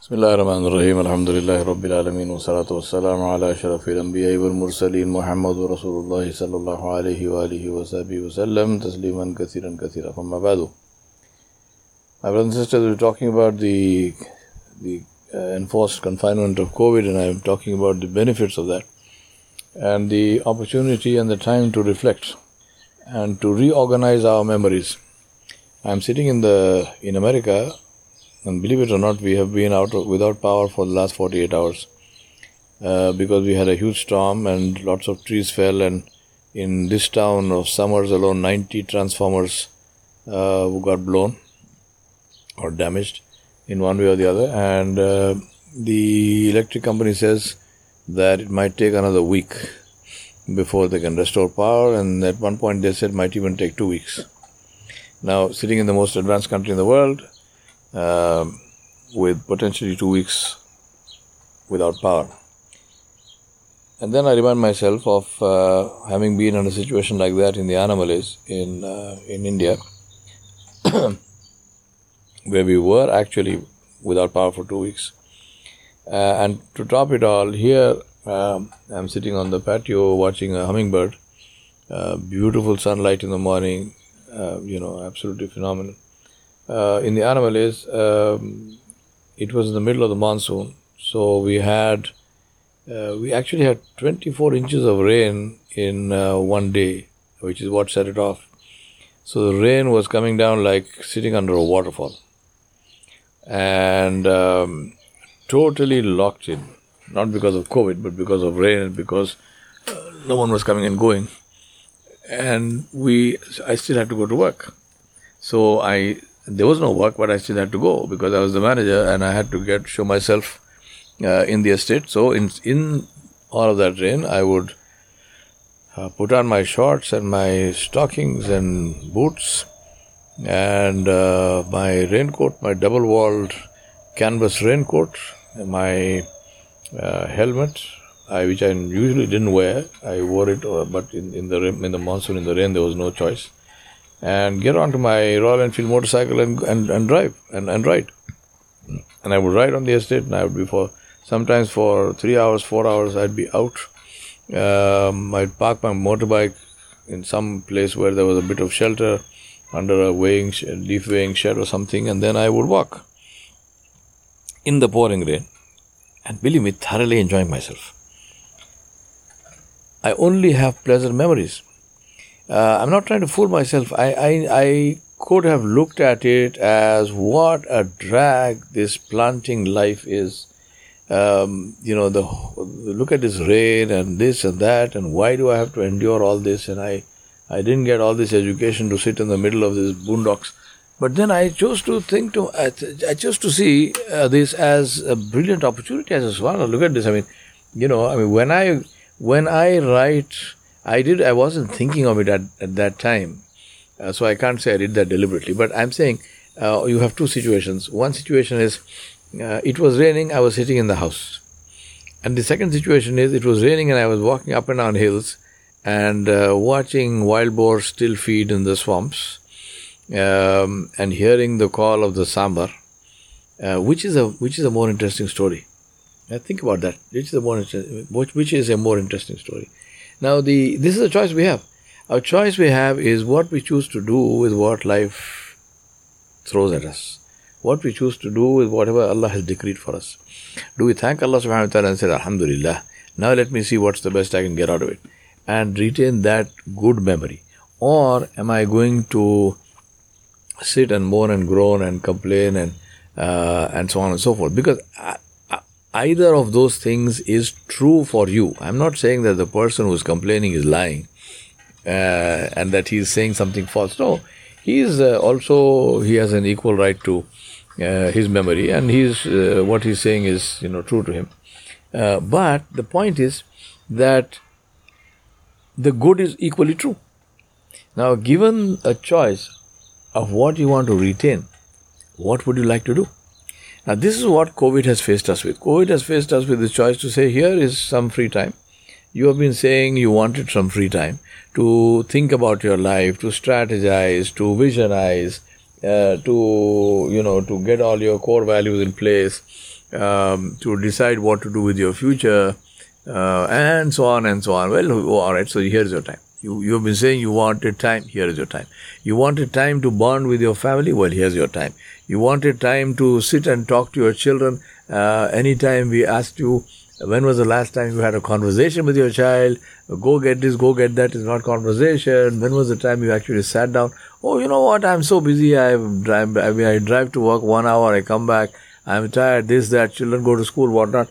Bismillahirrahmanirrahim. Alhamdulillahi Rabbil Alameen. Wa salatu wa salamu ala ashrafil anbiya'i wal mursaleen. Muhammadu Rasulullah sallallahu alayhi wa alihi wa sahbihi wa sallam. Tasliman kathiran kathira. Amma ba'du. My brothers and sisters, we're talking about the enforced confinement of COVID, and I'm talking about the benefits of that and the opportunity and the time to reflect and to reorganize our memories. I'm sitting in America, and believe it or not, we have been without power for the last 48 hours because we had a huge storm and lots of trees fell, and in this town of Summers alone, 90 transformers got blown or damaged in one way or the other, and the electric company says that it might take another week before they can restore power, and at one point they said it might even take 2 weeks. Now, sitting in the most advanced country in the world, with potentially 2 weeks without power. And then I remind myself of having been in a situation like that in the Anomalies in India, where we were actually without power for 2 weeks. And to top it all, here I'm sitting on the patio watching a hummingbird, beautiful sunlight in the morning, absolutely phenomenal. In the Anomalies, it was in the middle of the monsoon, so we actually had 24 inches of rain in one day, which is what set it off. So the rain was coming down like sitting under a waterfall, and totally locked in, not because of COVID, but because of rain and because no one was coming and going, and I still had to go to work. So there was no work, but I still had to go because I was the manager and I had to show myself in the estate. So in all of that rain, I would put on my shorts and my stockings and boots and my raincoat, my double-walled canvas raincoat, my helmet, which I usually didn't wear. I wore it, but in the monsoon, in the rain, there was no choice. And get onto my Royal Enfield motorcycle and drive and ride. And I would ride on the estate, and I would be sometimes for 3 hours, 4 hours, I'd be out. I'd park my motorbike in some place where there was a bit of shelter under a leaf weighing shed or something, and then I would walk in the pouring rain. And believe me, thoroughly enjoying myself. I only have pleasant memories. I'm not trying to fool myself. I could have looked at it as what a drag this planting life is. Look at this rain and this and that, and why do I have to endure all this? And I didn't get all this education to sit in the middle of these boondocks. But then I chose to see this as a brilliant opportunity. As well, look at this. When I write, I wasn't thinking of it at that time. So I can't say I did that deliberately. But I'm saying you have two situations. One situation is it was raining, I was sitting in the house. And the second situation is it was raining and I was walking up and down hills and watching wild boars still feed in the swamps and hearing the call of the sambar, which is a more interesting story. Think about that. Which is a more interesting story. Now, this is a choice we have. Our choice we have is what we choose to do with what life throws at us. What we choose to do with whatever Allah has decreed for us. Do we thank Allah subhanahu wa ta'ala and say, Alhamdulillah, now let me see what's the best I can get out of it, and retain that good memory? Or am I going to sit and moan and groan and complain and so on and so forth? Because either of those things is true for you. I'm not saying that the person who's complaining is lying and that he's saying something false. No, he has an equal right to his memory, and what he's saying is true to him. But the point is that the good is equally true. Now, given a choice of what you want to retain, what would you like to do? Now, this is what COVID has faced us with. COVID has faced us with the choice to say, here is some free time. You have been saying you wanted some free time to think about your life, to strategize, to visionize, to get all your core values in place, to decide what to do with your future, and so on and so on. Well, all right, so here's your time. You've been saying you wanted time, here is your time. You wanted time to bond with your family, well, here's your time. You wanted time to sit and talk to your children. Anytime we asked you, when was the last time you had a conversation with your child? Go get this, go get that is not conversation. When was the time you actually sat down? Oh, you know what, I'm so busy, I drive to work 1 hour, I come back, I'm tired, this, that, children go to school, whatnot.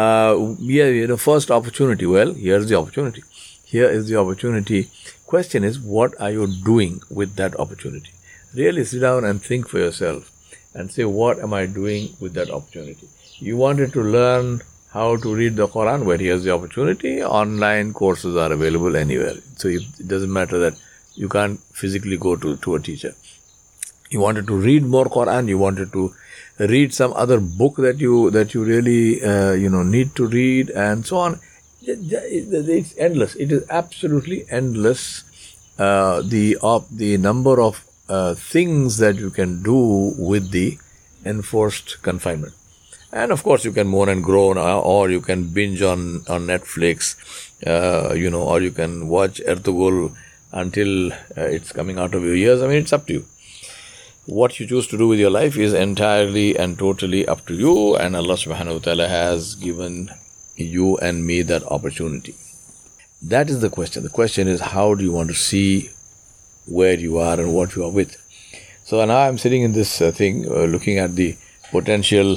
First opportunity. Well, here's the opportunity. Here is the opportunity. Question is, what are you doing with that opportunity? Really sit down and think for yourself and say, what am I doing with that opportunity? You wanted to learn how to read the Quran? Well, here's the opportunity. Online courses are available anywhere. So it doesn't matter that you can't physically go to a teacher. You wanted to read more Quran. You wanted to read some other book that you really need to read, and so on. It's endless. It is absolutely endless. The number of things that you can do with the enforced confinement. And of course, you can moan and groan, or you can binge on Netflix, or you can watch Ertugrul until it's coming out of your ears. I mean, it's up to you. What you choose to do with your life is entirely and totally up to you, and Allah subhanahu wa ta'ala has given you and me that opportunity. That is the question. The question is, how do you want to see where you are and what you are with? So now I'm sitting in this thing, looking at the potential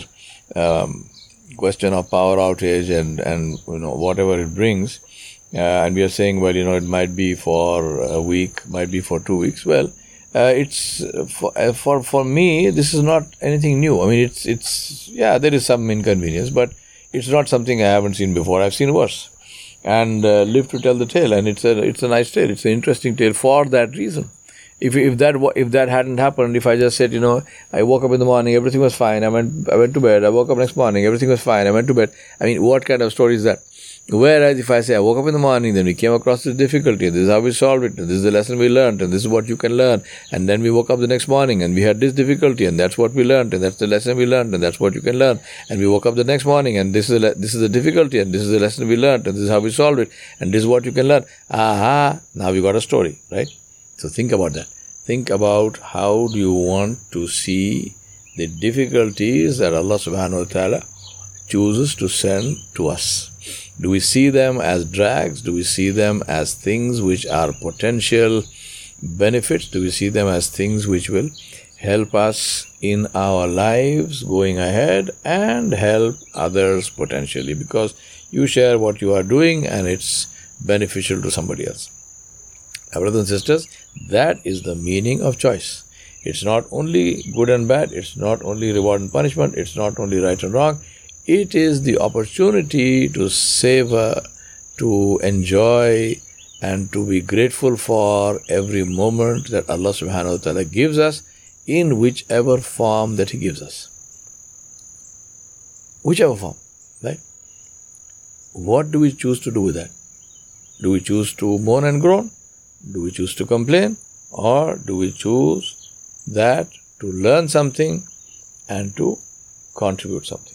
question of power outage and whatever it brings, and we are saying, well, it might be for a week, might be for 2 weeks. Well, it's for me, this is not anything new. I mean, it's there is some inconvenience, but it's not something I haven't seen before. I've seen worse, and live to tell the tale. And it's a nice tale. It's an interesting tale for that reason. If that hadn't happened, if I just said, I woke up in the morning, everything was fine. I went to bed. I woke up next morning, everything was fine. I went to bed. I mean, what kind of story is that? Whereas if I say I woke up in the morning, then we came across this difficulty, this is how we solved it, this is the lesson we learned, and this is what you can learn, and then we woke up the next morning and we had this difficulty, and that's what we learned, and that's the lesson we learned, and that's what you can learn, and we woke up the next morning and this is the difficulty, and this is the lesson we learned, and this is how we solved it, and this is what you can learn. Aha, now we got a story, right? So think about that. Think about how do you want to see the difficulties that Allah subhanahu wa ta'ala chooses to send to us. Do we see them as drags? Do we see them as things which are potential benefits? Do we see them as things which will help us in our lives going ahead and help others potentially? Because you share what you are doing and it's beneficial to somebody else. Our brothers and sisters, that is the meaning of choice. It's not only good and bad. It's not only reward and punishment. It's not only right and wrong. It is the opportunity to savor, to enjoy, and to be grateful for every moment that Allah subhanahu wa ta'ala gives us in whichever form that He gives us. Whichever form, right? What do we choose to do with that? Do we choose to moan and groan? Do we choose to complain? Or do we choose that to learn something and to contribute something?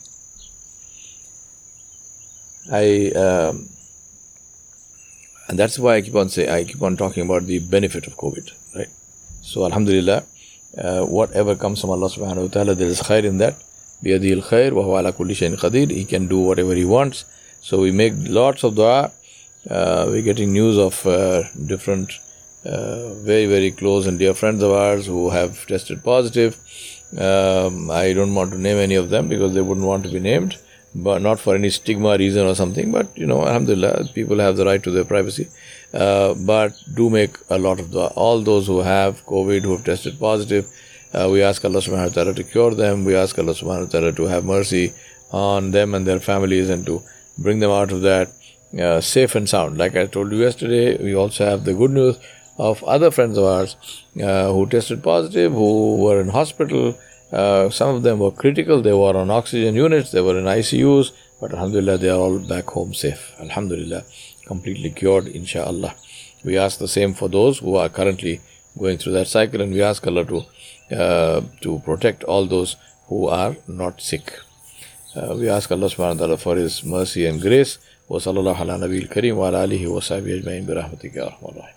And that's why I keep on talking about the benefit of COVID, right? So alhamdulillah, whatever comes from Allah subhanahu wa ta'ala, there is khair in that. Biyadihil khair wa huwa ala kulli shay'in qadir. He can do whatever He wants. So we make lots of dua. We're getting news of different very, very close and dear friends of ours who have tested positive. I don't want to name any of them because they wouldn't want to be named, but not for any stigma reason or something, but alhamdulillah, people have the right to their privacy. But do make a lot of dua. All those who have COVID, who have tested positive, we ask Allah subhanahu wa ta'ala to cure them. We ask Allah subhanahu wa ta'ala to have mercy on them and their families and to bring them out of that safe and sound. Like I told you yesterday, we also have the good news of other friends of ours who tested positive, who were in hospital. Some of them were critical, they were on oxygen units, they were in ICUs, but alhamdulillah, they are all back home safe. Alhamdulillah, completely cured, inshaAllah. We ask the same for those who are currently going through that cycle, and we ask Allah to protect all those who are not sick. We ask Allah subhanahu wa ta'ala for His mercy and grace. Wa sallallahu ala nabiyil kareem wa ala alihi wa sahbihi ajma'in bi rahmatika ya arhamar rahimin.